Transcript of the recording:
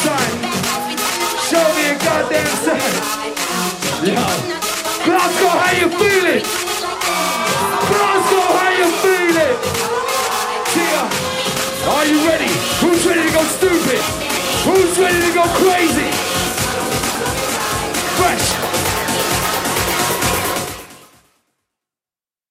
sign. Show me a goddamn sign. Yo. Glasgow, how you feeling? Glasgow, how you feeling? Tia, are you ready? Who's ready to go stupid? Who's ready to go crazy? Fresh.